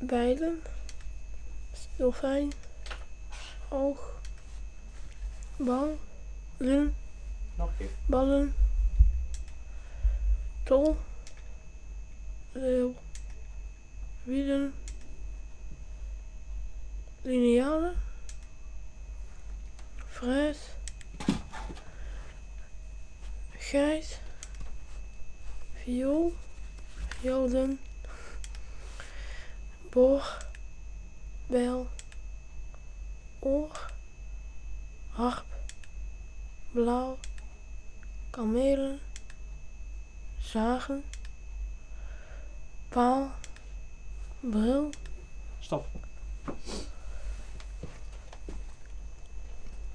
bijlen, dolfijn, oog, bal, lun, Nog een keer. ballen, tol, leeuw, wielen, linealen, fruit, geit, viool, violen, boor, bijl, oor, harp, blauw, kamelen, zagen, paal, bril. Stop.